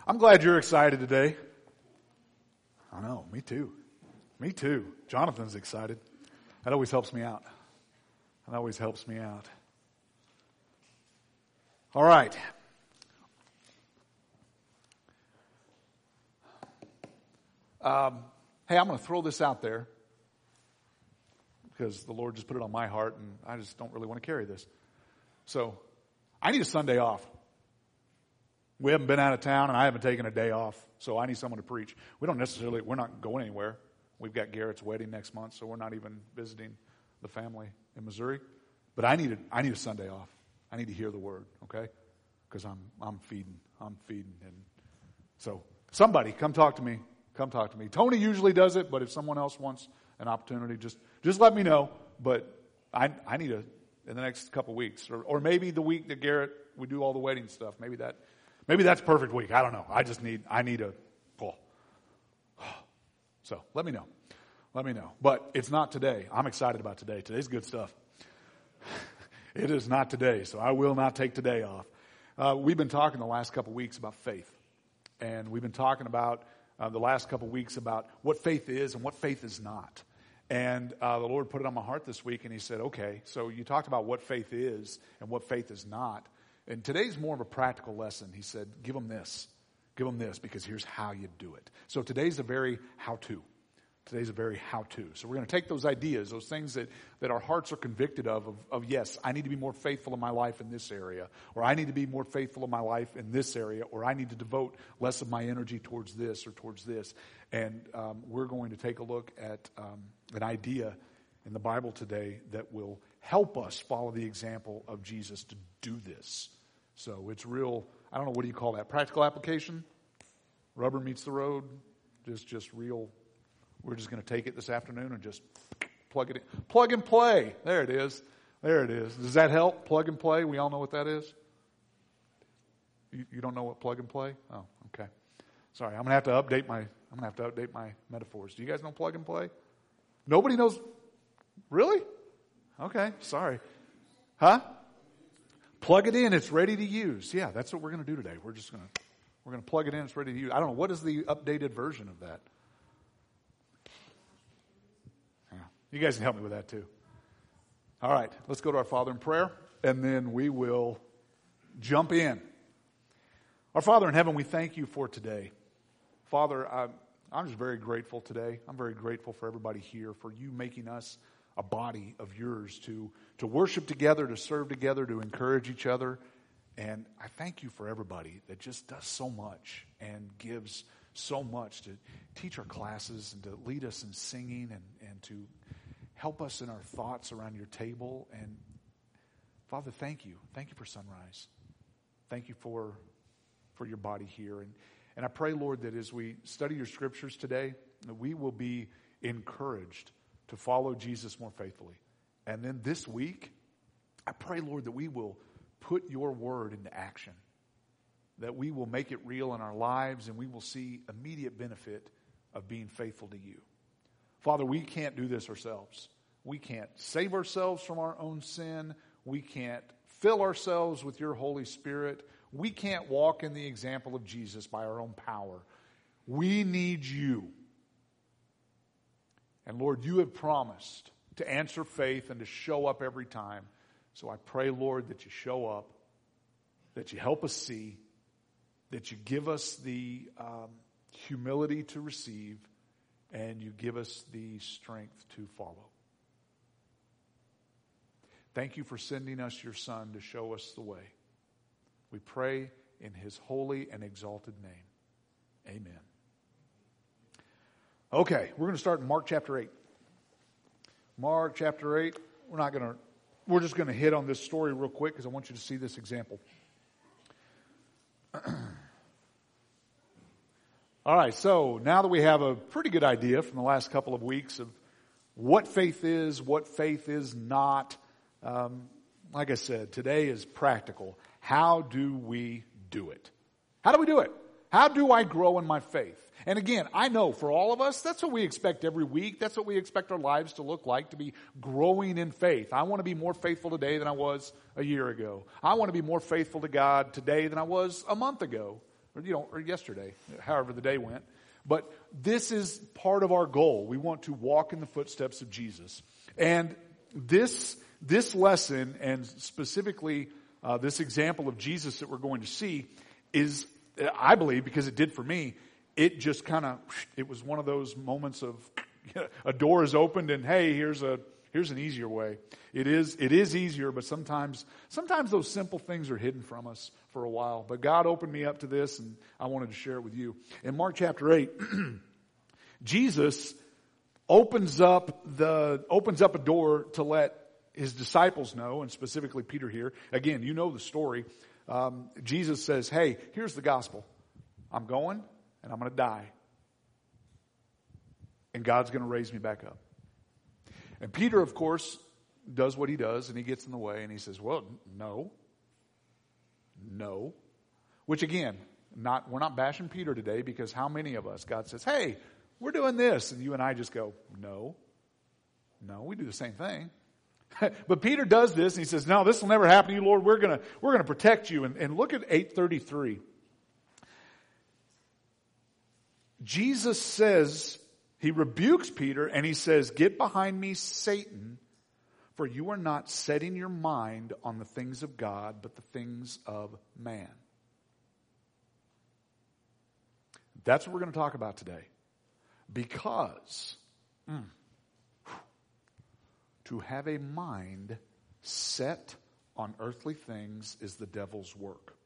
I'm glad you're excited today. I know, me too. Me too. Jonathan's excited. That always helps me out. That always helps me out. All right. Hey, I'm going to throw this out there because the Lord just put it on my heart and I just don't really want to carry this. So, I need a Sunday off. We haven't been out of town and I haven't taken a day off, so I need someone to preach. We're not going anywhere. We've got Garrett's wedding next month, so we're not even visiting the family in Missouri. But I need a Sunday off. I need to hear the word, okay? Because I'm feeding. And so somebody come talk to me. Come talk to me. Tony usually does it, but if someone else wants an opportunity, just let me know. But I need in the next couple weeks, or maybe the week that Garrett we do all the wedding stuff. Maybe that's perfect week. I don't know. I need a pull. So let me know. Let me know. But it's not today. I'm excited about today. Today's good stuff. It is not today, so I will not take today off. We've been talking the last couple weeks about faith. And we've been talking about the last couple weeks about what faith is and what faith is not. And the Lord put it on my heart this week, and He said, okay, so you talked about what faith is and what faith is not. And today's more of a practical lesson. He said, give them this. Give them this, because here's how you do it. So today's a very how-to. Today's a very how-to. So we're going to take those ideas, those things that our hearts are convicted of yes, I need to be more faithful in my life in this area, or I need to be more faithful in my life in this area, or I need to devote less of my energy towards this or towards this. And we're going to take a look at an idea in the Bible today that will help us follow the example of Jesus to do this. So it's real, I don't know, what do you call that? Practical application? Rubber meets the road? Just real. We're just going to take it this afternoon and just plug it in. Plug and play. There it is. There it is. Does that help? Plug and play. We all know what that is? You don't know what plug and play? Oh, okay. Sorry, I'm going to have to update my metaphors. Do you guys know plug and play? Nobody knows. Really? Okay, sorry. Huh? Plug it in, it's ready to use. Yeah, that's what we're going to do today. We're going to plug it in, it's ready to use. I don't know, what is the updated version of that? Yeah, you guys can help me with that too. All right, let's go to our Father in prayer, and then we will jump in. Our Father in heaven, we thank you for today. Father, I'm just very grateful today. I'm very grateful for everybody here, for you making us a body of yours to worship together, to serve together, to encourage each other. And I thank you for everybody that just does so much and gives so much to teach our classes and to lead us in singing and to help us in our thoughts around your table. And Father, thank you. Thank you for Sunrise. Thank you for your body here. And I pray, Lord, that as we study your scriptures today, that we will be encouraged to follow Jesus more faithfully. And then this week, I pray, Lord, that we will put your word into action, that we will make it real in our lives, and we will see immediate benefit of being faithful to you. Father, we can't do this ourselves. We can't save ourselves from our own sin. We can't fill ourselves with your Holy Spirit. We can't walk in the example of Jesus by our own power. We need you. And Lord, you have promised to answer faith and to show up every time. So I pray, Lord, that you show up, that you help us see, that you give us the humility to receive, and you give us the strength to follow. Thank you for sending us your Son to show us the way. We pray in his holy and exalted name. Amen. Okay, we're going to start in Mark chapter 8. Mark chapter 8. We're just going to hit on this story real quick because I want you to see this example. All right, so now that we have a pretty good idea from the last couple of weeks of what faith is not, like I said, today is practical. How do we do it? How do we do it? How do I grow in my faith? And again, I know for all of us, that's what we expect every week. That's what we expect our lives to look like, to be growing in faith. I want to be more faithful today than I was a year ago. I want to be more faithful to God today than I was a month ago. or yesterday, however the day went. But this is part of our goal. We want to walk in the footsteps of Jesus. And this lesson, and specifically this example of Jesus that we're going to see, is, I believe, because it did for me, it just it was one of those moments of a door is opened and hey, here's an easier way. It is easier, but sometimes those simple things are hidden from us for a while. But God opened me up to this, and I wanted to share it with you. In Mark chapter 8, Jesus opens up a door to let his disciples know, and specifically Peter here. Again, you know the story. Jesus says, hey, here's the gospel. I'm going and I'm going to die. And God's going to raise me back up. And Peter, of course, does what he does, and he gets in the way, and he says, well, no. Which again, we're not bashing Peter today, because how many of us, God says, hey, we're doing this, and you and I just go, no, we do the same thing. But Peter does this, and he says, no, this will never happen to you, Lord. We're gonna protect you. And look at 8:33. Jesus says, he rebukes Peter, and he says, get behind me, Satan, for you are not setting your mind on the things of God, but the things of man. That's what we're going to talk about today. Because to have a mind set on earthly things is the devil's work.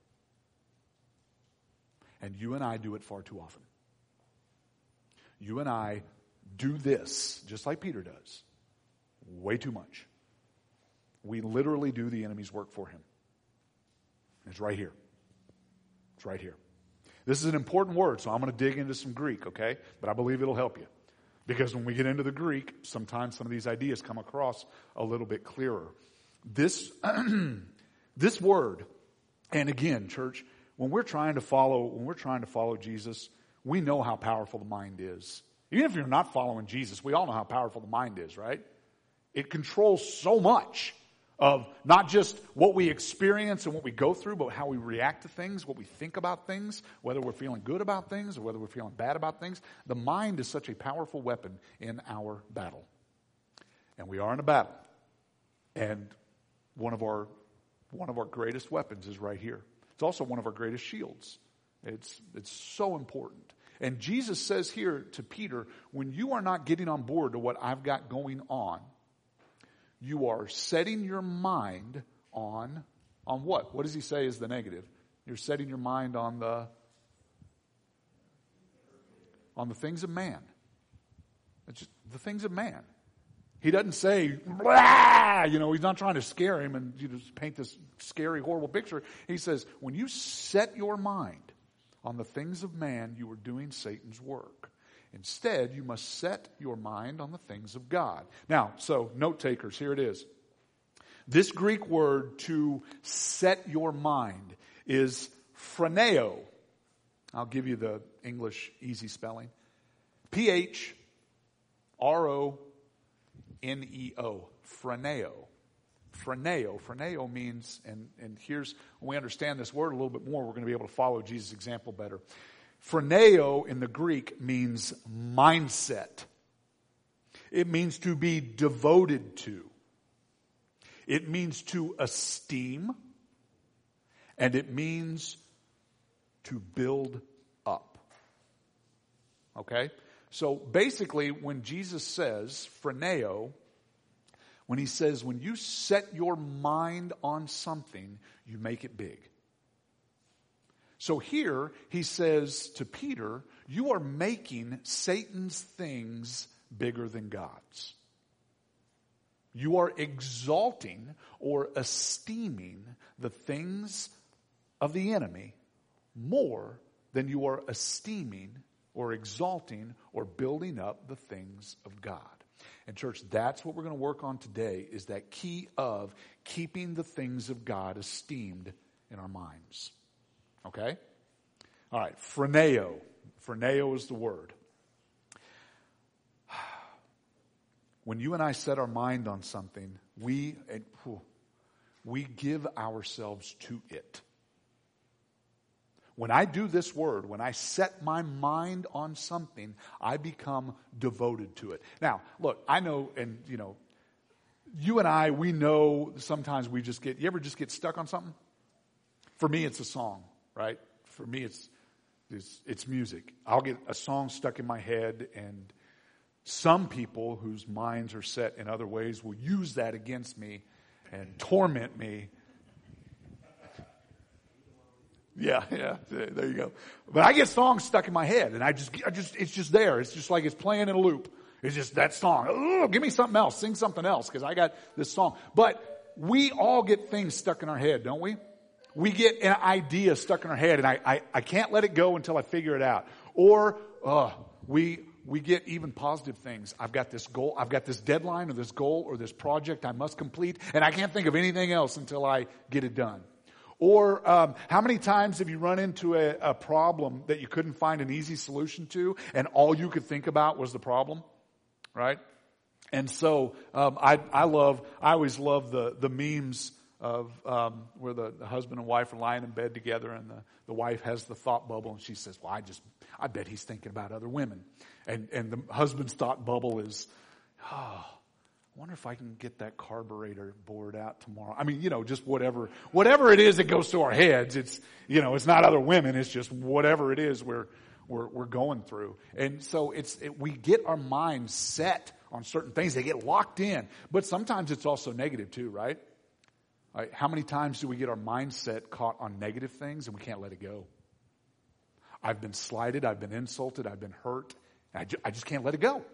And you and I do it far too often. You and I do this, just like Peter does, way too much. We literally do the enemy's work for him. It's right here. It's right here. This is an important word, so I'm going to dig into some Greek, okay? But I believe it'll help you. Because when we get into the Greek, sometimes some of these ideas come across a little bit clearer. This word, and again, church, when we're trying to follow Jesus, we know how powerful the mind is. Even if you're not following Jesus, we all know how powerful the mind is, right? It controls so much of not just what we experience and what we go through, but how we react to things, what we think about things, whether we're feeling good about things or whether we're feeling bad about things. The mind is such a powerful weapon in our battle. And we are in a battle. And one of our greatest weapons is right here. It's also one of our greatest shields. It's so important. And Jesus says here to Peter, when you are not getting on board to what I've got going on, you are setting your mind on what? What does he say is the negative? You're setting your mind on the things of man. It's just the things of man. He doesn't say, blah, he's not trying to scare him and just paint this scary, horrible picture. He says, when you set your mind on the things of man, you are doing Satan's work. Instead, you must set your mind on the things of God. Now, so note takers, here it is. This Greek word to set your mind is phroneo. I'll give you the English easy spelling. P-H-R-O-N-E-O. Phroneo. Phroneo means, and here's, when we understand this word a little bit more, we're going to be able to follow Jesus' example better. Phroneo in the Greek means mindset. It means to be devoted to. It means to esteem. And it means to build up. Okay? So basically, when Jesus says phroneo, when he says, when you set your mind on something, you make it big. So here, he says to Peter, you are making Satan's things bigger than God's. You are exalting or esteeming the things of the enemy more than you are esteeming or exalting or building up the things of God. And church, that's what we're going to work on today, is that key of keeping the things of God esteemed in our minds. Okay? All right, phroneo. Phroneo is the word. When you and I set our mind on something, we give ourselves to it. When I do this word, when I set my mind on something, I become devoted to it. Now, look, I know, and you and I, we know sometimes you ever just get stuck on something? For me, it's a song, right? For me, it's music. I'll get a song stuck in my head, and some people whose minds are set in other ways will use that against me and torment me. Yeah, there you go. But I get songs stuck in my head, and it's just there. It's just like it's playing in a loop. It's just that song. Oh, give me something else. Sing something else, because I got this song. But we all get things stuck in our head, don't we? We get an idea stuck in our head, and I can't let it go until I figure it out. Or we get even positive things. I've got this goal, I've got this deadline or this goal or this project I must complete, and I can't think of anything else until I get it done. Or how many times have you run into a problem that you couldn't find an easy solution to, and all you could think about was the problem, right? And so I always love the memes of where the husband and wife are lying in bed together, and the wife has the thought bubble, and she says, "Well, I bet he's thinking about other women," and the husband's thought bubble is, "Oh, I wonder if I can get that carburetor bored out tomorrow." I mean, just whatever it is that goes through our heads. It's, it's not other women. It's just whatever it is we're going through. And so we get our minds set on certain things. They get locked in. But sometimes it's also negative too, right? How many times do we get our mindset caught on negative things and we can't let it go? I've been slighted. I've been insulted. I've been hurt. I just can't let it go.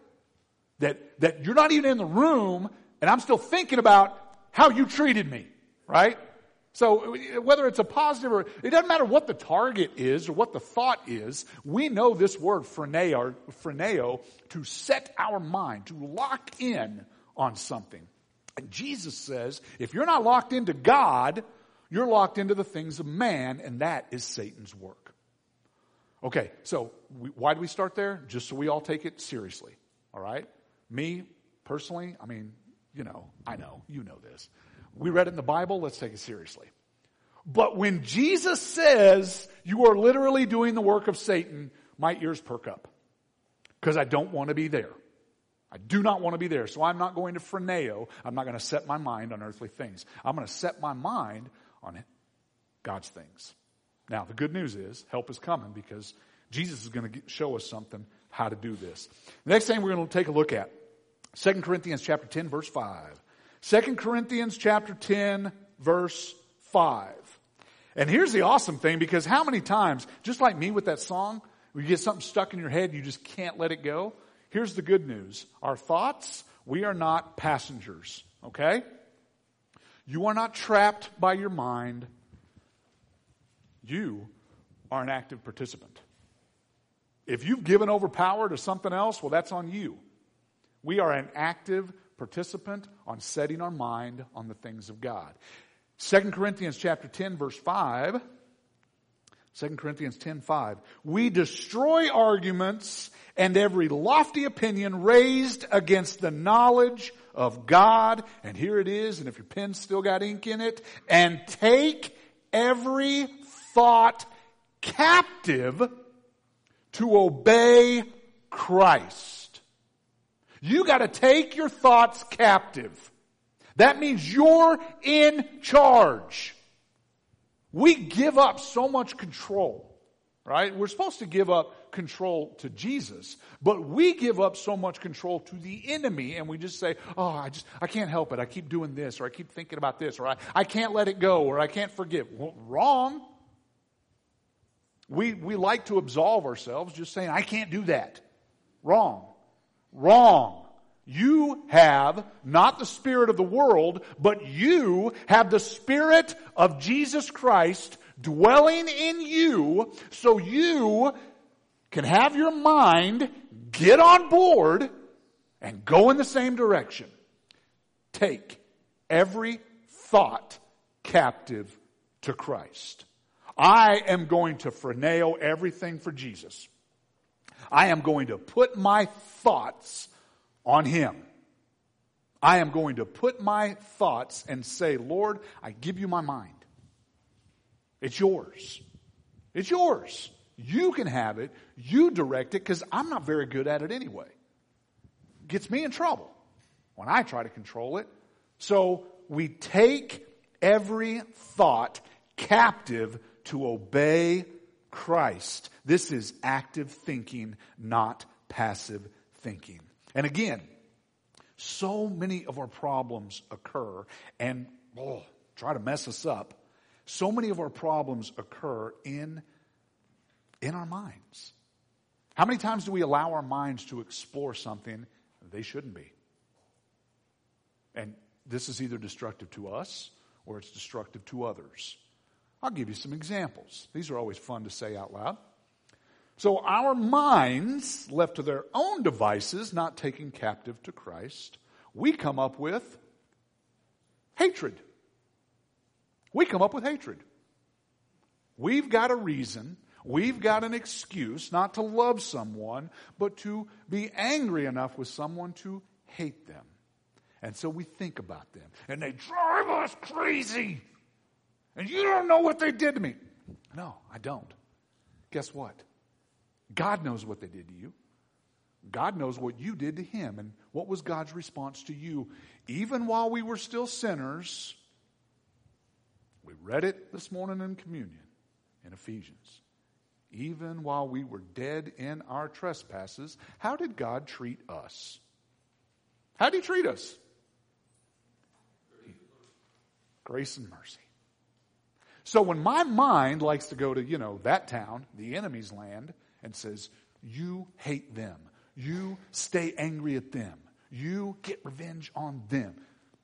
That you're not even in the room, and I'm still thinking about how you treated me, right? So whether it's a positive or, it doesn't matter what the target is or what the thought is, we know this word phreneo, to set our mind, to lock in on something. And Jesus says, if you're not locked into God, you're locked into the things of man, and that is Satan's work. Okay, so why do we start there? Just so we all take it seriously, all right? Me, personally, I mean, I know, you know this. We read it in the Bible, let's take it seriously. But when Jesus says you are literally doing the work of Satan, my ears perk up. Because I don't want to be there. I do not want to be there. So I'm not going to phreneo. I'm not going to set my mind on earthly things. I'm going to set my mind on God's things. Now, the good news is, help is coming, because Jesus is going to show us something how to do this. The next thing we're going to take a look at, 2 Corinthians chapter 10, verse 5. 2 Corinthians chapter 10, verse 5. And here's the awesome thing, because how many times, just like me with that song, you get something stuck in your head and you just can't let it go? Here's the good news. Our thoughts, we are not passengers, okay? You are not trapped by your mind. You are an active participant. If you've given over power to something else, well, that's on you. We are an active participant on setting our mind on the things of God. 2 Corinthians chapter 10, verse 5. 2 Corinthians 10:5. We destroy arguments and every lofty opinion raised against the knowledge of God. And here it is, and if your pen's still got ink in it, and take every thought captive to obey Christ. You got to take your thoughts captive. That means you're in charge. We give up so much control, right? We're supposed to give up control to Jesus, but we give up so much control to the enemy, and we just say, "Oh, I can't help it. I keep doing this, or I keep thinking about this, or I can't let it go, or I can't forgive." Well, wrong. We like to absolve ourselves just saying, "I can't do that." Wrong. Wrong. You have not the spirit of the world, but you have the Spirit of Jesus Christ dwelling in you, so you can have your mind get on board and go in the same direction. Take every thought captive to Christ. I am going to phreneo everything for Jesus. I am going to put my thoughts on Him. I am going to put my thoughts and say, "Lord, I give you my mind. It's yours. It's yours. You can have it. You direct it, because I'm not very good at it anyway. It gets me in trouble when I try to control it. So we take every thought captive to obey Christ. This is active thinking, not passive thinking. And again, so many of our problems occur and try to mess us up. So many of our problems occur in our minds. How many times do we allow our minds to explore something they shouldn't be? And this is either destructive to us or it's destructive to others. I'll give you some examples. These are always fun to say out loud. So our minds, left to their own devices, not taken captive to Christ, we come up with hatred. We come up with hatred. We've got a reason, we've got an excuse not to love someone, but to be angry enough with someone to hate them. And so we think about them. And they drive us crazy. And you don't know what they did to me. No, I don't. Guess what? God knows what they did to you. God knows what you did to him. And what was God's response to you? Even while we were still sinners, we read it this morning in communion in Ephesians. Even while we were dead in our trespasses, how did God treat us? How did he treat us? Grace and mercy. So when my mind likes to go to, that town, the enemy's land, and says, you hate them. You stay angry at them. You get revenge on them.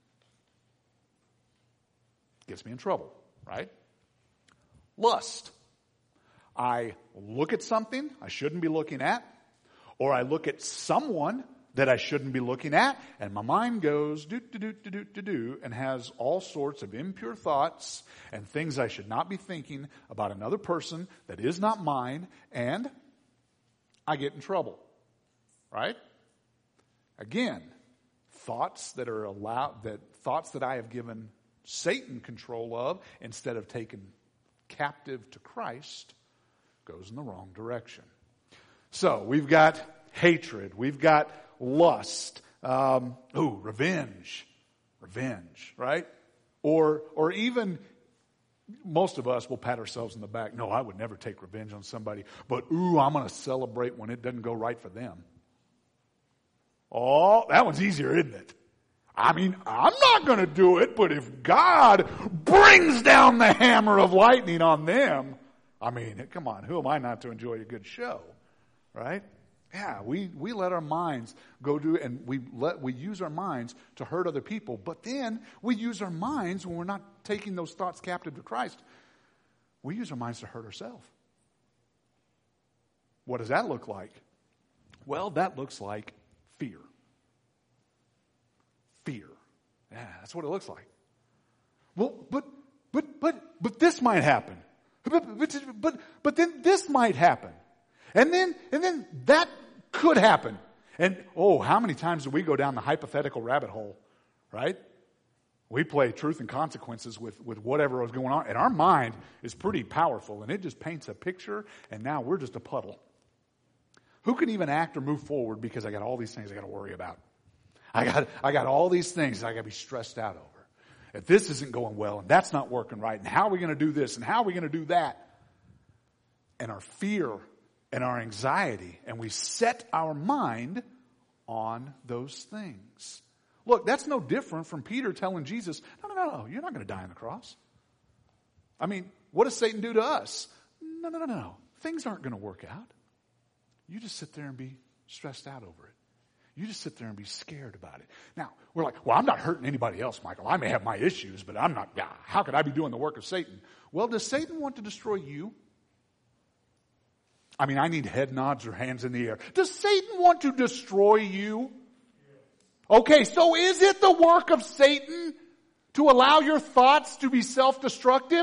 Gets me in trouble, right? Lust. I look at something I shouldn't be looking at, or I look at someone that I shouldn't be looking at, and my mind goes do, and has all sorts of impure thoughts and things I should not be thinking about another person that is not mine, and I get in trouble. Right? Again, thoughts that I have given Satan control of instead of taken captive to Christ goes in the wrong direction. So we've got hatred, we've got lust, revenge, right? Or even most of us will pat ourselves in the back. No, I would never take revenge on somebody, but I'm going to celebrate when it doesn't go right for them. Oh, that one's easier, isn't it? I mean, I'm not going to do it, but if God brings down the hammer of lightning on them, I mean, come on, who am I not to enjoy a good show, right? Yeah, we let our minds go do, and we use our minds to hurt other people, but then we use our minds when we're not taking those thoughts captive to Christ. We use our minds to hurt ourselves. What does that look like? Well, that looks like fear. Fear. Yeah, that's what it looks like. Well, but this might happen. But then this might happen. And then that could happen. And how many times do we go down the hypothetical rabbit hole, right? We play truth and consequences with whatever is going on. And our mind is pretty powerful, and it just paints a picture, and now we're just a puddle. Who can even act or move forward because I got all these things I got to worry about? I got all these things I got to be stressed out over. If this isn't going well and that's not working right, and how are we going to do this and how are we going to do that? And our fear and our anxiety, and we set our mind on those things. Look, that's no different from Peter telling Jesus, no, you're not going to die on the cross. I mean, what does Satan do to us? No. Things aren't going to work out. You just sit there and be stressed out over it. You just sit there and be scared about it. Now, we're like, well, I'm not hurting anybody else, Michael. I may have my issues, but I'm not, how could I be doing the work of Satan? Well, does Satan want to destroy you? I mean, I need head nods or hands in the air. Does Satan want to destroy you? Okay, so is it the work of Satan to allow your thoughts to be self-destructive?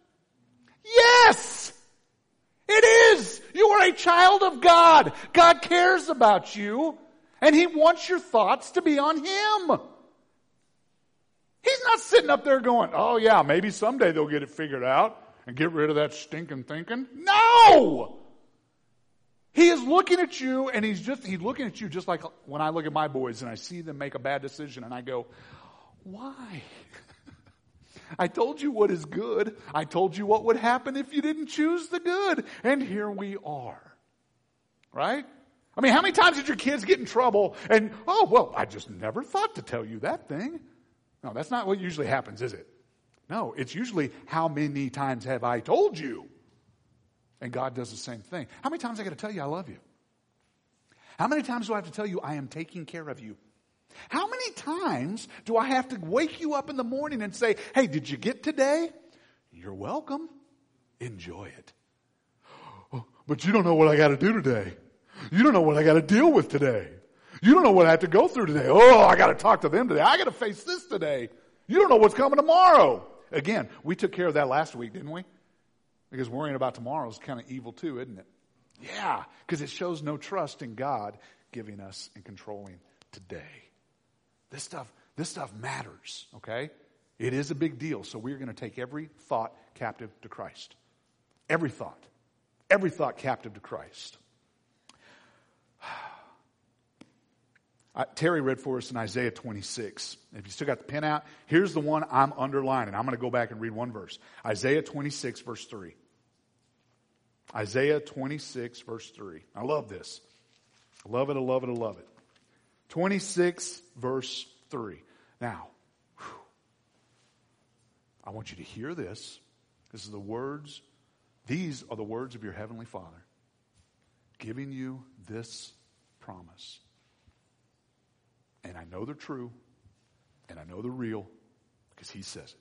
Yes! It is! You are a child of God. God cares about you, and He wants your thoughts to be on Him. He's not sitting up there going, oh yeah, maybe someday they'll get it figured out, and get rid of that stinking thinking? No! He is looking at you, and he's looking at you just like when I look at my boys and I see them make a bad decision and I go, why? I told you what is good. I told you what would happen if you didn't choose the good. And here we are. Right? I mean, how many times did your kids get in trouble and, oh, well, I just never thought to tell you that thing. No, that's not what usually happens, is it? No, it's usually, how many times have I told you? And God does the same thing. How many times I got to tell you I love you? How many times do I have to tell you I am taking care of you? How many times do I have to wake you up in the morning and say, hey, did you get today? You're welcome. Enjoy it. Oh, but you don't know what I got to do today. You don't know what I got to deal with today. You don't know what I have to go through today. Oh, I got to talk to them today. I got to face this today. You don't know what's coming tomorrow. Again, we took care of that last week, didn't we? Because worrying about tomorrow is kind of evil too, isn't it? Yeah, because it shows no trust in God giving us and controlling today. This stuff matters, okay? It is a big deal. So we're going to take every thought captive to Christ. Every thought captive to Christ. Terry read for us in Isaiah 26. If you still got the pen out, here's the one I'm underlining. I'm going to go back and read one verse. Isaiah 26, verse 3. Isaiah 26, verse 3. I love this. I love it, I love it, I love it. 26, verse 3. Now, I want you to hear this. These are the words of your Heavenly Father giving you this promise. And I know they're true, and I know they're real, because He says it.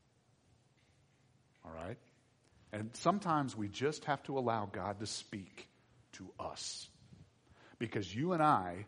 All right? And sometimes we just have to allow God to speak to us. Because you and I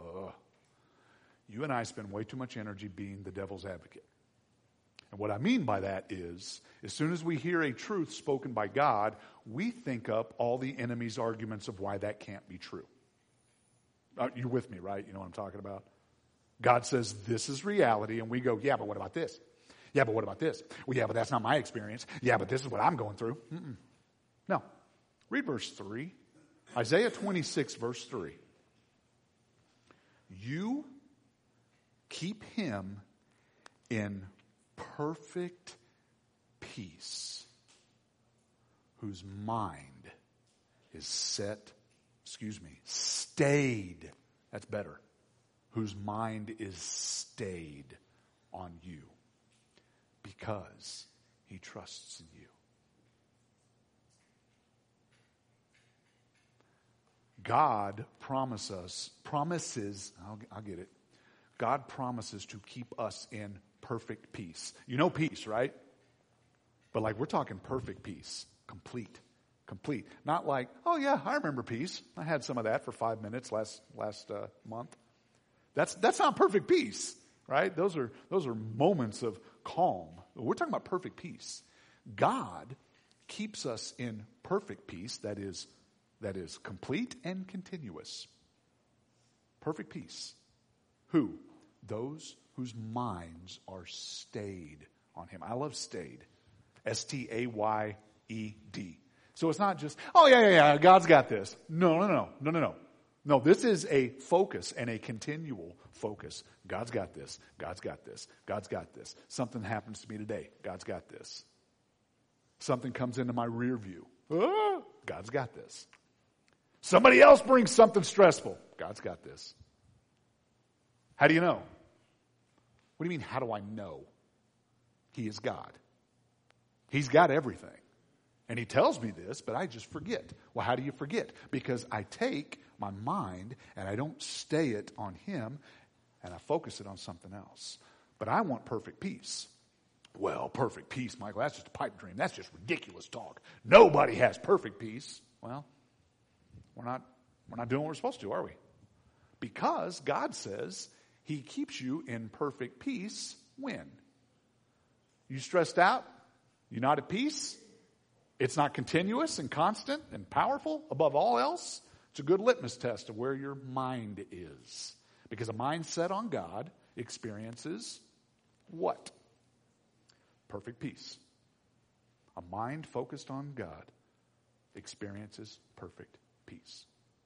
spend way too much energy being the devil's advocate. And what I mean by that is, as soon as we hear a truth spoken by God, we think up all the enemy's arguments of why that can't be true. You're with me, right? You know what I'm talking about? God says, this is reality, and we go, yeah, but what about this? Yeah, but what about this? Well, yeah, but that's not my experience. Yeah, but this is what I'm going through. No. Read verse 3. Isaiah 26, verse 3. You keep him in perfect peace, whose mind is stayed. That's better. Whose mind is stayed on you because he trusts in you. God promises, I'll get it. God promises to keep us in perfect peace. You know peace, right? But like we're talking perfect peace. Complete. Not like, oh yeah, I remember peace. I had some of that for 5 minutes last month. That's not perfect peace, right? Those are moments of calm. We're talking about perfect peace. God keeps us in perfect peace that is complete and continuous. Perfect peace. Who? Those whose minds are stayed on him. I love stayed. S-T-A-Y-E-D. So it's not just, oh yeah, God's got this. No. No, this is a focus and a continual focus. God's got this. God's got this. God's got this. Something happens to me today. God's got this. Something comes into my rear view. God's got this. Somebody else brings something stressful. God's got this. How do you know? What do you mean, how do I know? He is God. He's got everything. And he tells me this, but I just forget. Well, how do you forget? Because I take my mind and I don't stay it on him and I focus it on something else. But I want perfect peace. Well, perfect peace, Michael, that's just a pipe dream. That's just ridiculous talk. Nobody has perfect peace. Well, we're not doing what we're supposed to, are we? Because God says he keeps you in perfect peace when? You stressed out? You not at peace? It's not continuous and constant and powerful above all else. It's a good litmus test of where your mind is. Because a mind set on God experiences what? Perfect peace. A mind focused on God experiences perfect peace.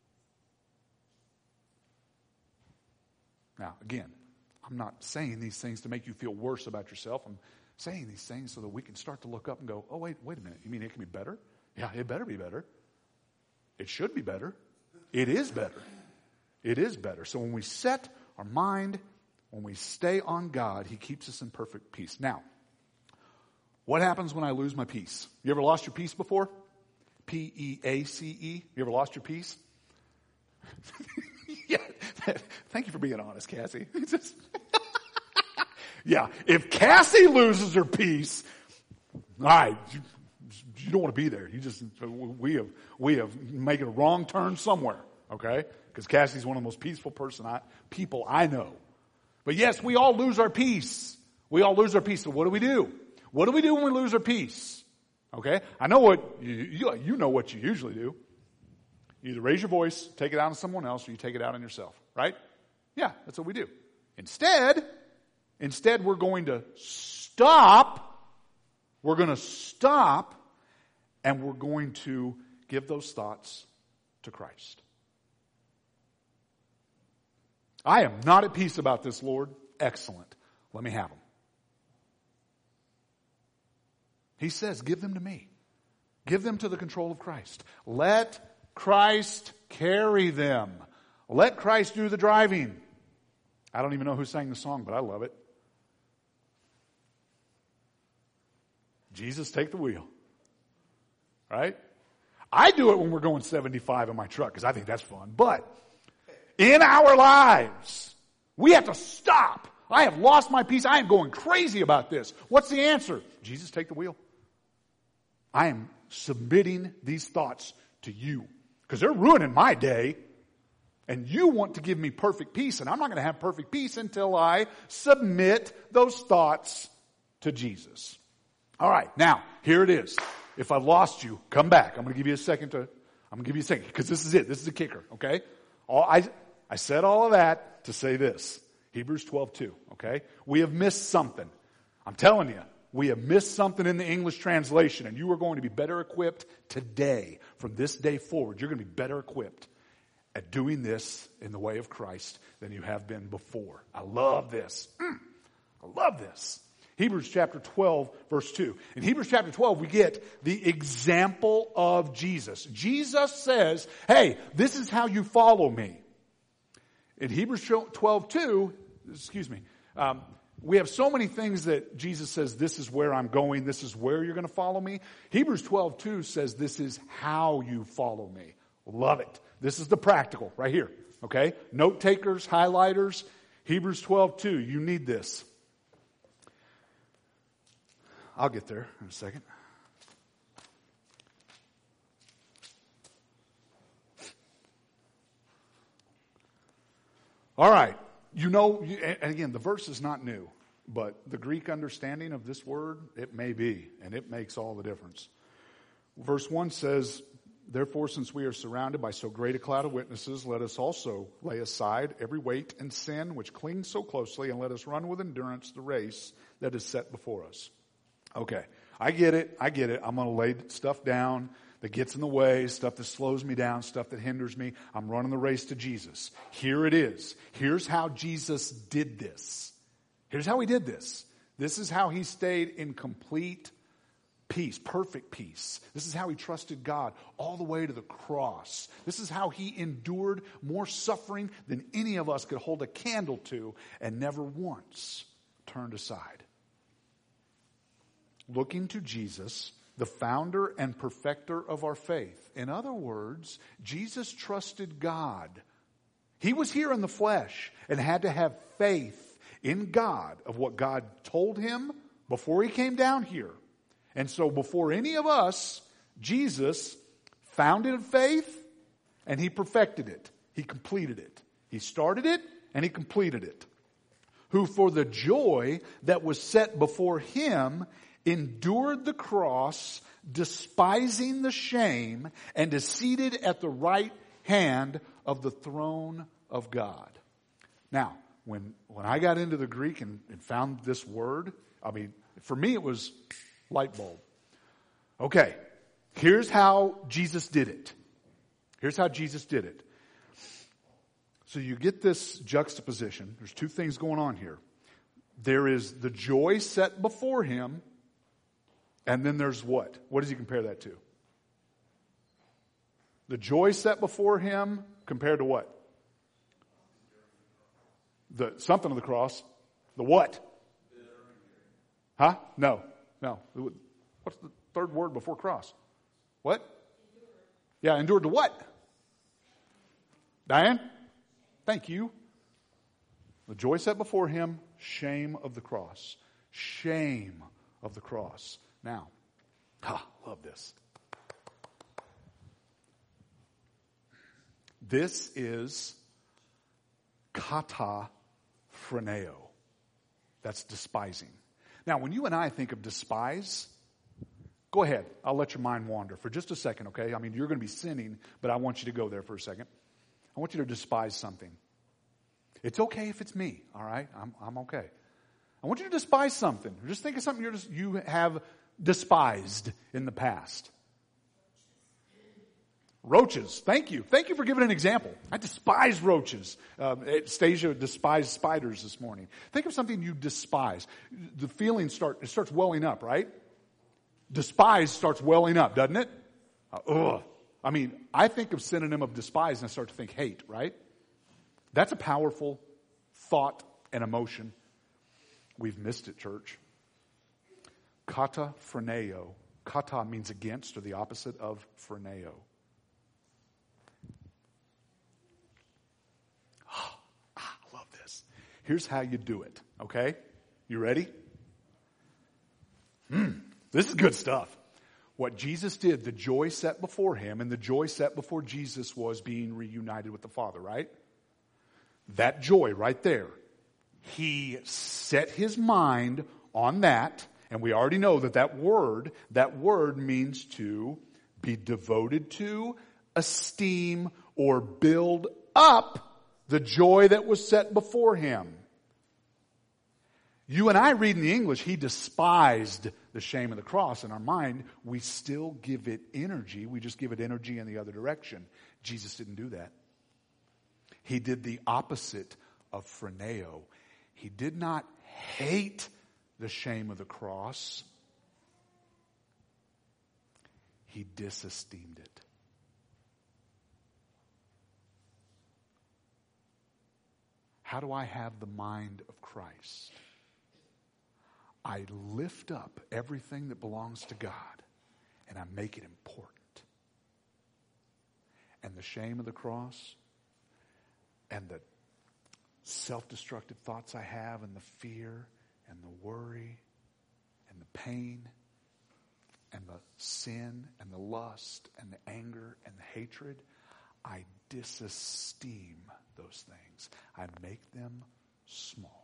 Now, again, I'm not saying these things to make you feel worse about yourself. I'm saying these things so that we can start to look up and go, oh, wait a minute. You mean it can be better? Yeah, it better be better. It should be better. It is better. It is better. So when we set our mind, when we stay on God, He keeps us in perfect peace. Now, what happens when I lose my peace? You ever lost your peace before? P-E-A-C-E. You ever lost your peace? Yeah. Thank you for being honest, Cassie. Yeah. If Cassie loses her peace, all right, you don't want to be there. We have made a wrong turn somewhere, okay? Because Cassie's one of the most peaceful people I know. But yes, we all lose our peace. We all lose our peace. So what do we do? What do we do when we lose our peace? Okay? I know what, you know what you usually do. You either raise your voice, take it out on someone else, or you take it out on yourself. Right? Yeah, that's what we do. Instead, we're going to stop. We're going to stop, and we're going to give those thoughts to Christ. I am not at peace about this, Lord. Excellent. Let me have them. He says, give them to me. Give them to the control of Christ. Let Christ carry them. Let Christ do the driving. I don't even know who sang the song, but I love it. Jesus, take the wheel. Right? I do it when we're going 75 in my truck because I think that's fun. But in our lives, we have to stop. I have lost my peace. I am going crazy about this. What's the answer? Jesus, take the wheel. I am submitting these thoughts to you because they're ruining my day. And you want to give me perfect peace, and I'm not going to have perfect peace until I submit those thoughts to Jesus. All right, now, here it is. If I've lost you, come back. I'm going to give you a second because this is it. This is the kicker, okay? I said all of that to say this. Hebrews 12:2, okay? We have missed something. I'm telling you, we have missed something in the English translation, and you are going to be better equipped today. From this day forward, you're going to be better equipped at doing this in the way of Christ than you have been before. I love this. I love this. Hebrews chapter 12, verse 2. In Hebrews chapter 12, we get the example of Jesus. Jesus says, hey, this is how you follow me. In Hebrews 12:2, we have so many things that Jesus says, this is where I'm going, this is where you're going to follow me. Hebrews 12:2 says, this is how you follow me. Love it. This is the practical right here. Okay? Note takers, highlighters. Hebrews 12:2. You need this. I'll get there in a second. All right. You know, and again, the verse is not new, but the Greek understanding of this word, it may be, and it makes all the difference. Verse 1 says, therefore, since we are surrounded by so great a cloud of witnesses, let us also lay aside every weight and sin which clings so closely, and let us run with endurance the race that is set before us. Okay, I get it. I'm going to lay stuff down that gets in the way, stuff that slows me down, stuff that hinders me. I'm running the race to Jesus. Here it is. Here's how Jesus did this. Here's how he did this. This is how he stayed in complete peace, perfect peace. This is how he trusted God all the way to the cross. This is how he endured more suffering than any of us could hold a candle to and never once turned aside. Looking to Jesus, the founder and perfecter of our faith. In other words, Jesus trusted God. He was here in the flesh and had to have faith in God of what God told him before he came down here. And so before any of us, Jesus founded faith and he perfected it. He completed it. He started it and he completed it. Who for the joy that was set before him endured the cross, despising the shame, and is seated at the right hand of the throne of God. Now, when I got into the Greek and found this word, I mean, for me it was light bulb. Okay, here's how Jesus did it. Here's how Jesus did it. So you get this juxtaposition. There's two things going on here. There is the joy set before him, and then there's what? What does he compare that to? The joy set before him compared to what? The something of the cross. The what? Huh? No. What's the third word before cross? What? Yeah, endured to what? Diane? Thank you. The joy set before him, shame of the cross. Shame of the cross. Now, love this. This is kata phroneo. That's despising. Now, when you and I think of despise, go ahead. I'll let your mind wander for just a second, okay? I mean, you're going to be sinning, but I want you to go there for a second. I want you to despise something. It's okay if it's me, all right? I'm okay. I want you to despise something. Just think of something you have despised in the past. Roaches. Thank you. Thank you for giving an example. I despise roaches. Stasia despised spiders this morning. Think of something you despise. The feeling starts welling up, right? Despise starts welling up, doesn't it? I mean, I think of synonym of despise and I start to think hate, right? That's a powerful thought and emotion. We've missed it, church. Kata phroneo. Kata means against or the opposite of phroneo. I love this. Here's how you do it, okay? You ready? This is good stuff. What Jesus did, the joy set before him, and the joy set before Jesus was being reunited with the Father, right? That joy right there. He set his mind on that, and we already know that word means to be devoted to, esteem, or build up the joy that was set before him. You and I read in the English, he despised the shame of the cross. In our mind, we still give it energy. We just give it energy in the other direction. Jesus didn't do that. He did the opposite of phroneo. He did not hate the shame of the cross. He disesteemed it. How do I have the mind of Christ? I lift up everything that belongs to God and I make it important. And the shame of the cross and the self-destructive thoughts I have and the fear and the worry and the pain and the sin and the lust and the anger and the hatred, I disesteem those things. I make them small.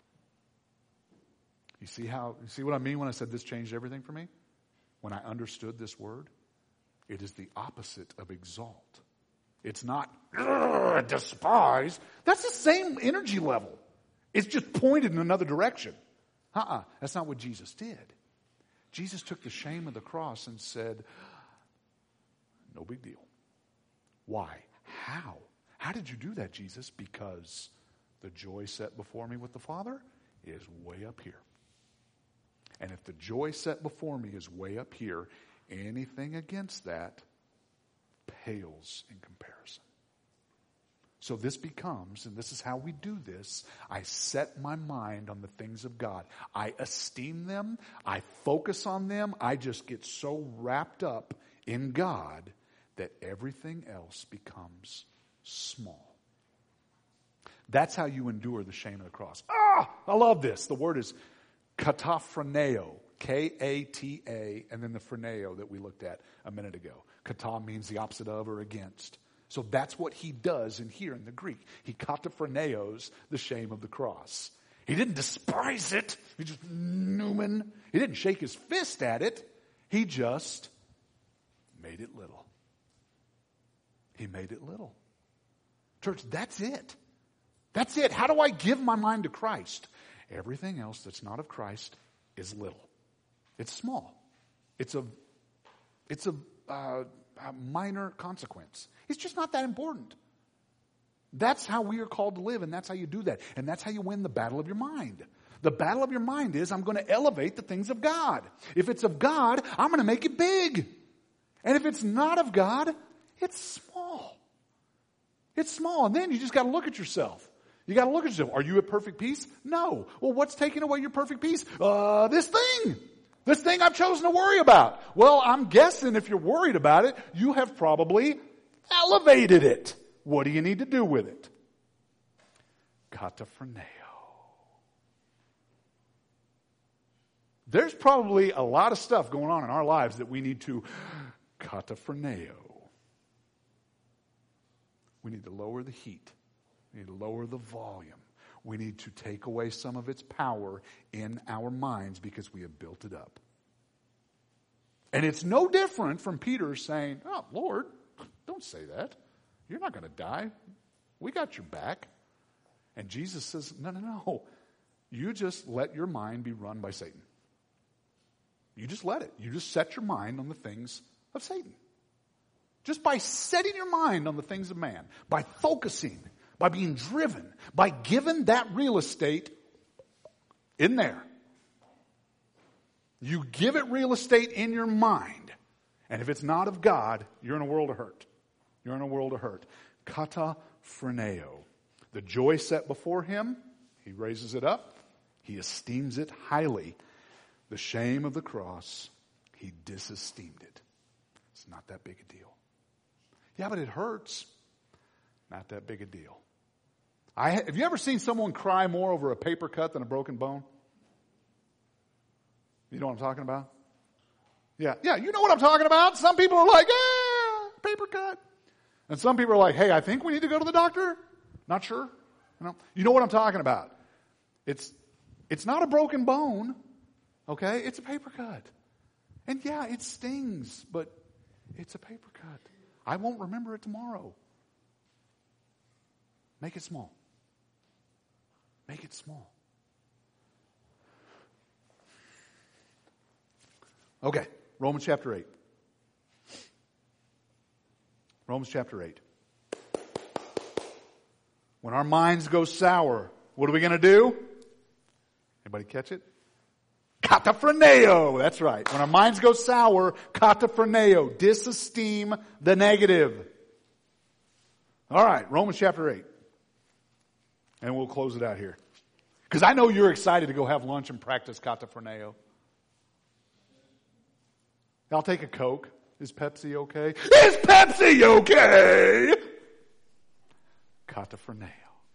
You see what I mean when I said this changed everything for me? When I understood this word, it is the opposite of exalt. It's not despise. That's the same energy level. It's just pointed in another direction. That's not what Jesus did. Jesus took the shame of the cross and said, no big deal. Why? How? How did you do that, Jesus? Because the joy set before me with the Father is way up here. And if the joy set before me is way up here, anything against that pales in comparison. So this becomes, and this is how we do this, I set my mind on the things of God. I esteem them. I focus on them. I just get so wrapped up in God that everything else becomes small. That's how you endure the shame of the cross. I love this. The word is kata phroneo, K-A-T-A, and then the phroneo that we looked at a minute ago. Kata means the opposite of or against. So that's what he does in here in the Greek. He kata phroneos the shame of the cross. He didn't despise it. He just Newman. He didn't shake his fist at it. He just made it little. He made it little. Church, that's it. That's it. How do I give my mind to Christ? Everything else that's not of Christ is little. It's small. It's of It's a minor consequence. It's just not that important. That's how we are called to live, and that's how you do that. And that's how you win the battle of your mind. The battle of your mind is, I'm going to elevate the things of God. If it's of God, I'm going to make it big. And if it's not of God, it's small. It's small. And then you just got to look at yourself. You got to look at yourself. Are you at perfect peace? No. Well, what's taking away your perfect peace? This thing I've chosen to worry about. Well, I'm guessing if you're worried about it, you have probably elevated it. What do you need to do with it? Kataphroneo. There's probably a lot of stuff going on in our lives that we need to kataphroneo. We need to lower the heat. We need to lower the volume. We need to take away some of its power in our minds because we have built it up. And it's no different from Peter saying, oh, Lord, don't say that. You're not going to die. We got your back. And Jesus says, no. You just let your mind be run by Satan. You just let it. You just set your mind on the things of Satan. Just by setting your mind on the things of man, by focusing, by being driven, by giving that real estate in there. You give it real estate in your mind. And if it's not of God, you're in a world of hurt. You're in a world of hurt. Kataphroneo. The joy set before him, he raises it up. He esteems it highly. The shame of the cross, he disesteemed it. It's not that big a deal. Yeah, but it hurts. Not that big a deal. Have you ever seen someone cry more over a paper cut than a broken bone? You know what I'm talking about? Yeah, you know what I'm talking about. Some people are like, paper cut. And some people are like, hey, I think we need to go to the doctor. Not sure. You know what I'm talking about. It's not a broken bone, okay? It's a paper cut. And yeah, it stings, but it's a paper cut. I won't remember it tomorrow. Make it small. Make it small. Okay, Romans chapter 8. Romans chapter 8. When our minds go sour, what are we going to do? Anybody catch it? Kataphroneo. That's right. When our minds go sour, kataphroneo. Disesteem the negative. All right, Romans chapter 8. And we'll close it out here. Because I know you're excited to go have lunch and practice kataphroneo. I'll take a Coke. Is Pepsi okay? Is Pepsi okay? Kataphroneo.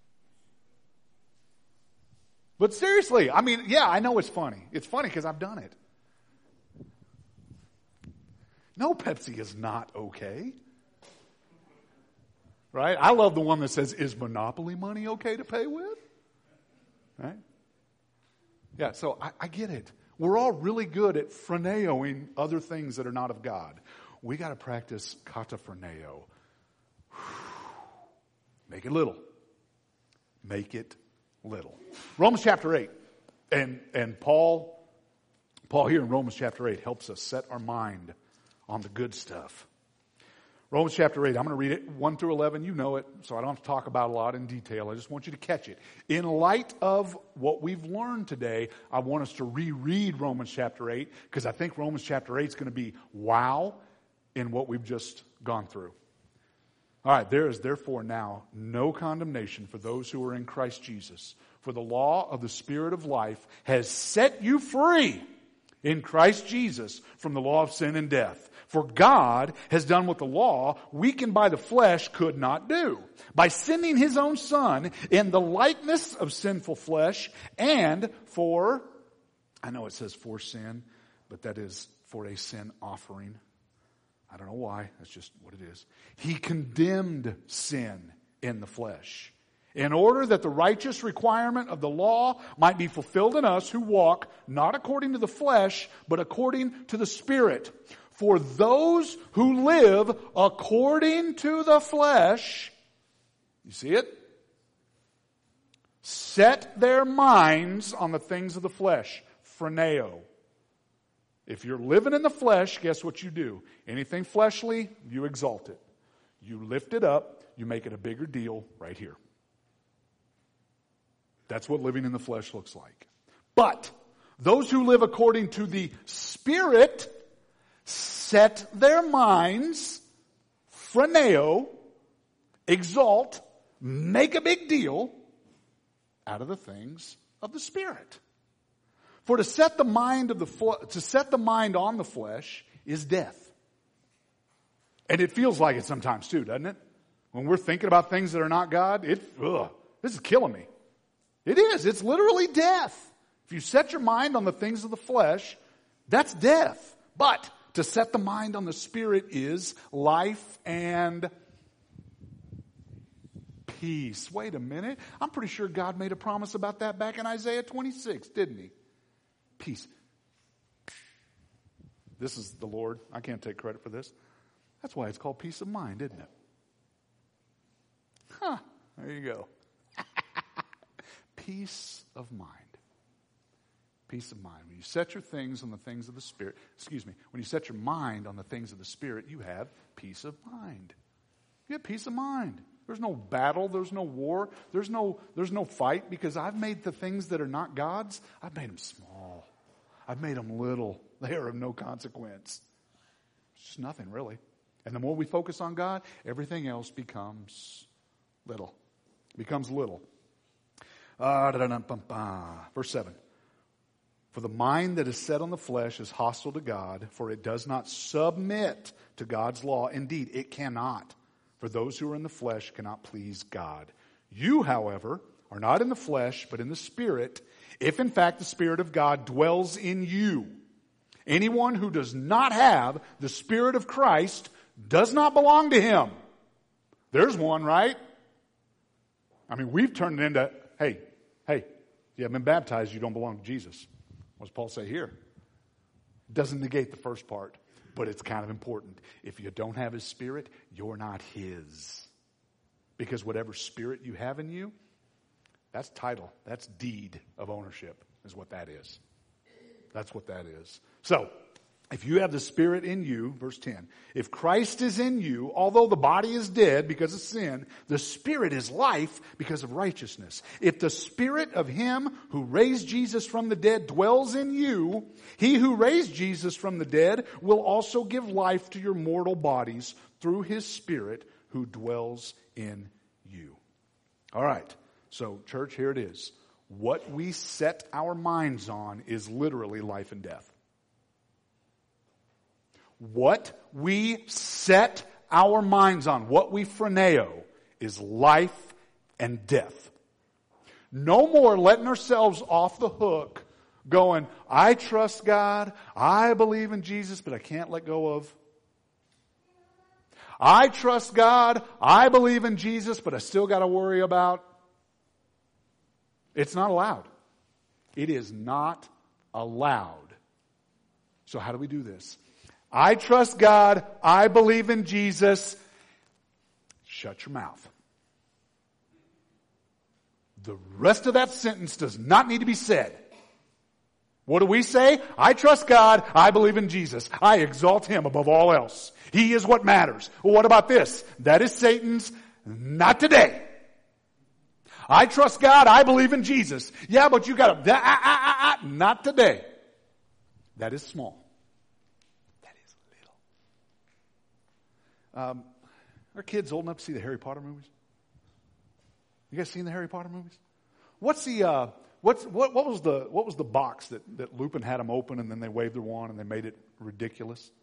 But seriously, I mean, yeah, I know it's funny. It's funny because I've done it. No, Pepsi is not okay. Right? I love the one that says, is Monopoly money okay to pay with? Right? Yeah, so I get it. We're all really good at phroneoing other things that are not of God. We got to practice kataphroneo. Make it little. Make it little. Romans chapter 8. And Paul here in Romans chapter 8 helps us set our mind on the good stuff. Romans chapter 8, I'm going to read it 1 through 11. You know it, so I don't have to talk about it a lot in detail. I just want you to catch it. In light of what we've learned today, I want us to reread Romans chapter 8 because I think Romans chapter 8 is going to be wow in what we've just gone through. All right, there is therefore now no condemnation for those who are in Christ Jesus. For the law of the Spirit of life has set you free in Christ Jesus from the law of sin and death. For God has done what the law, weakened by the flesh, could not do. By sending His own Son in the likeness of sinful flesh and for, I know it says for sin, but that is for a sin offering. I don't know why. That's just what it is. He condemned sin in the flesh in order that the righteous requirement of the law might be fulfilled in us who walk not according to the flesh, but according to the Spirit. For those who live according to the flesh, you see it? Set their minds on the things of the flesh. Phroneo. If you're living in the flesh, guess what you do? Anything fleshly, you exalt it. You lift it up, you make it a bigger deal right here. That's what living in the flesh looks like. But those who live according to the Spirit set their minds, phroneo, exalt, make a big deal out of the things of the Spirit. For to set the mind on the flesh is death. And it feels like it sometimes too, doesn't it? When we're thinking about things that are not God, this is killing me. It is. It's literally death. If you set your mind on the things of the flesh, that's death. But to set the mind on the Spirit is life and peace. Wait a minute. I'm pretty sure God made a promise about that back in Isaiah 26, didn't he? Peace. This is the Lord. I can't take credit for this. That's why it's called peace of mind, isn't it? There you go. Peace of mind. Peace of mind. When you set your things on the things of the Spirit, when you set your mind on the things of the Spirit, you have peace of mind. You have peace of mind. There's no battle, there's no war, there's no fight, because I've made the things that are not God's, I've made them small. I've made them little. They are of no consequence. It's just nothing, really. And the more we focus on God, everything else becomes little. Verse 7. For the mind that is set on the flesh is hostile to God, for it does not submit to God's law. Indeed, it cannot. For those who are in the flesh cannot please God. You, however, are not in the flesh, but in the Spirit, if in fact the Spirit of God dwells in you. Anyone who does not have the Spirit of Christ does not belong to Him. There's one, right? I mean, we've turned it into, hey, you haven't been baptized, you don't belong to Jesus. What does Paul say here? It doesn't negate the first part, but it's kind of important. If you don't have His Spirit, you're not His. Because whatever spirit you have in you, that's title, that's deed of ownership, is what that is. That's what that is. So, if you have the Spirit in you, verse 10, if Christ is in you, although the body is dead because of sin, the Spirit is life because of righteousness. If the Spirit of Him who raised Jesus from the dead dwells in you, He who raised Jesus from the dead will also give life to your mortal bodies through His Spirit who dwells in you. All right. So, church, here it is. What we set our minds on is literally life and death. What we set our minds on, what we phroneo, is life and death. No more letting ourselves off the hook going, I trust God, I believe in Jesus, but I can't let go of. I trust God, I believe in Jesus, but I still got to worry about. It's not allowed. It is not allowed. So how do we do this? I trust God. I believe in Jesus. Shut your mouth. The rest of that sentence does not need to be said. What do we say? I trust God. I believe in Jesus. I exalt Him above all else. He is what matters. Well, what about this? That is Satan's. Not today. I trust God. I believe in Jesus. Yeah, but you got to, not today. That is small. Are kids old enough to see the Harry Potter movies? You guys seen the Harry Potter movies? What was the box that Lupin had them open and then they waved their wand and they made it ridiculous?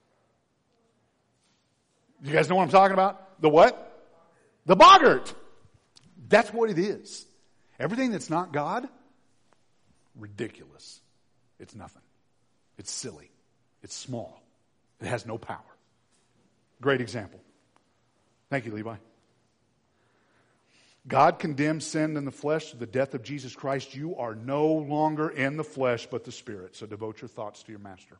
You guys know what I'm talking about? The what? The boggart. That's what it is. Everything that's not God, ridiculous. It's nothing. It's silly. It's small. It has no power. Great example. Thank you, Levi. God condemns sin in the flesh to the death of Jesus Christ. You are no longer in the flesh, but the Spirit. So devote your thoughts to your Master.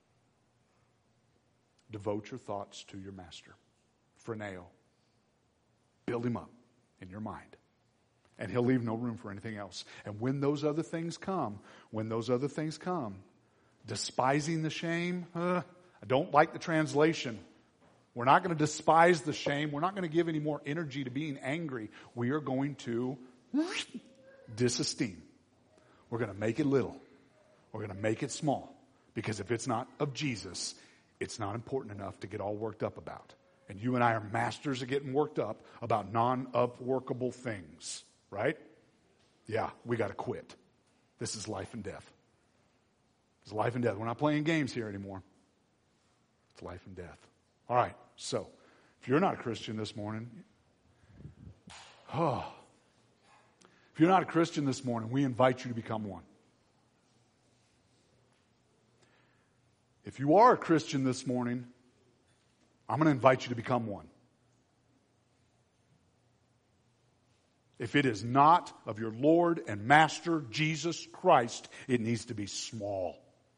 Devote your thoughts to your Master. Phroneo. Build Him up in your mind. And He'll leave no room for anything else. And when those other things come, Despising the shame? I don't like the translation. We're not going to despise the shame. We're not going to give any more energy to being angry. We are going to disesteem. We're going to make it little. We're going to make it small. Because if it's not of Jesus, it's not important enough to get all worked up about. And you and I are masters of getting worked up about non-upworkable things. Right? Yeah, we got to quit. This is life and death. It's life and death. We're not playing games here anymore. It's life and death. All right, so if you're not a Christian this morning, if you're not a Christian this morning, we invite you to become one. If you are a Christian this morning, I'm going to invite you to become one. If it is not of your Lord and Master Jesus Christ, it needs to be small.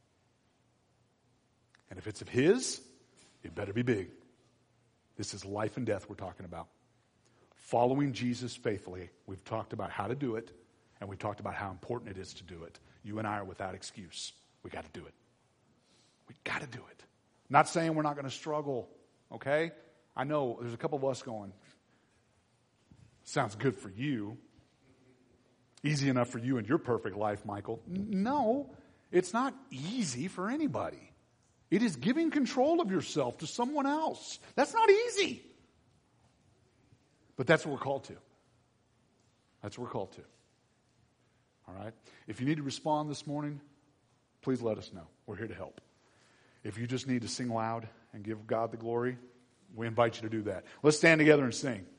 And if it's of His, it better be big. This is life and death we're talking about. Following Jesus faithfully, we've talked about how to do it, and we've talked about how important it is to do it. You and I are without excuse. We got to do it. We got to do it. Not saying we're not going to struggle, okay? I know there's a couple of us going, sounds good for you. Easy enough for you in your perfect life, Michael. No, it's not easy for anybody. It is giving control of yourself to someone else. That's not easy. But that's what we're called to. That's what we're called to. All right? If you need to respond this morning, please let us know. We're here to help. If you just need to sing loud and give God the glory, we invite you to do that. Let's stand together and sing.